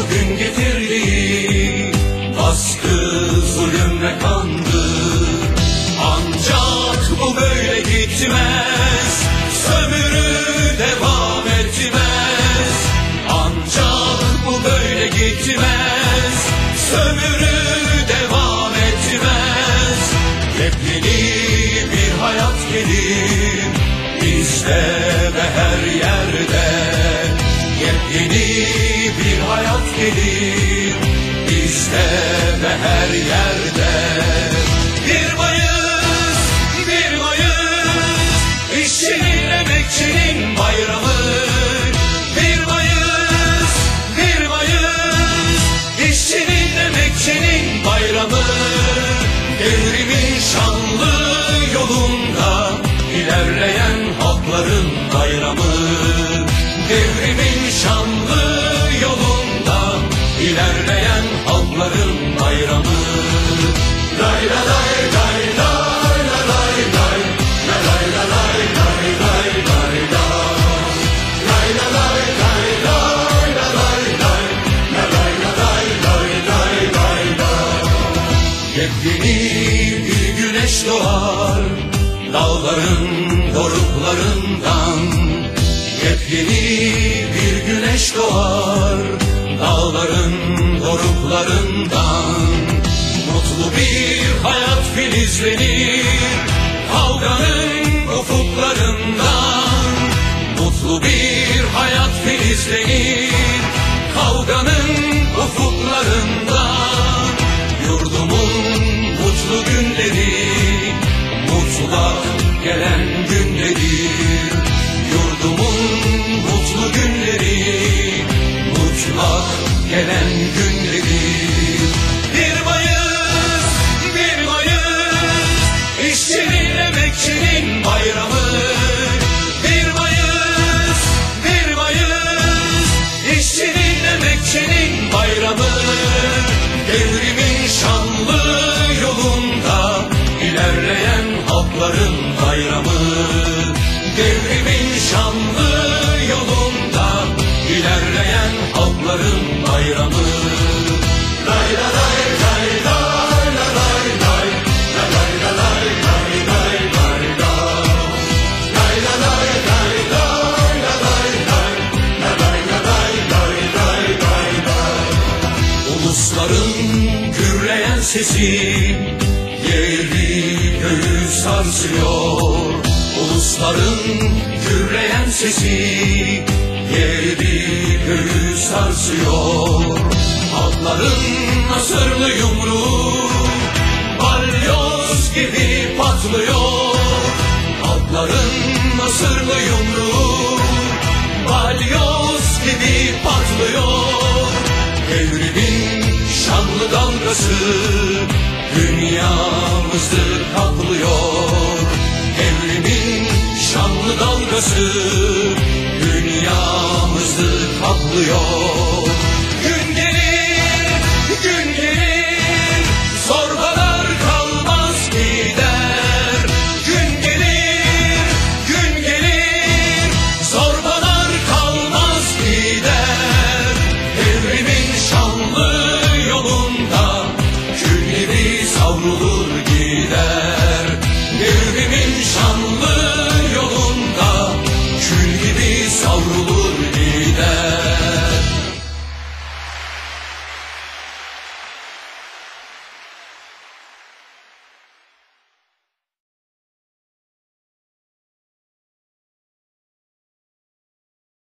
gün getirdi, baskı, zulüm ve kandı. Ancak bu böyle gitmez, sömürü devam etmez. Ancak bu böyle gitmez, sömürü devam etmez. Yepyeni bir hayat gelir bizde ve her yerde. Yepyeni bir hayat gelir bizde ve her yerde. 1 Mayıs, 1 Mayıs, işçinin, emekçinin bayramı. 1 Mayıs, 1 Mayıs, işçinin, emekçinin bayramı. Devrimin şanlı yolunda ilerleyen halkların bayramı. Devrimin şanlı yolunda ilerleyen halkların bayramı. Lay la lay lay lay la lay lay, la lay la lay lay lay lay la. Lay la lay lay lay la lay lay, la lay la lay lay lay lay la. Yepyeni bir güneş doğar dağların doruklarından. Yepyeni bir güneş doğar dağların doruklarından. Mutlu bir hayat filizlenir kavganın ufuklarından. Mutlu bir hayat filizlenir kavganın ufuklarından. Yurdumun mutlu günleri mutlak gelen günleri. Yurdumun mutlu günleri mutlak gelen günleri. 1 Mayıs, 1 Mayıs, işçinin, emekçinin bayramı. 1 Mayıs, 1 Mayıs, işçinin, emekçinin bayramı. Devrimin şanlı yolunda ilerleyen halkların bayramı. Devrimin şanlı yolunda ilerleyen halkların bayramı. Lay la lay lay lay la lay lay, la lay la lay lay lay lay la. Lay la lay lay lay la lay lay, la lay la lay lay lay lay la. Ulusların gürleyen sesi yeri göğü sarsıyor. Ulusların gürleyen sesi yeri göğü sarsıyor. Halkların nasırlı yumruğu balyoz gibi patlıyor. Halkların nasırlı yumruğu balyoz gibi patlıyor. Devrimin şanlı dalgası dünyamızı kaplıyor. Devrimin şanlı dalgası dünyamızı kaplıyor. Gün gelir, gün gelir.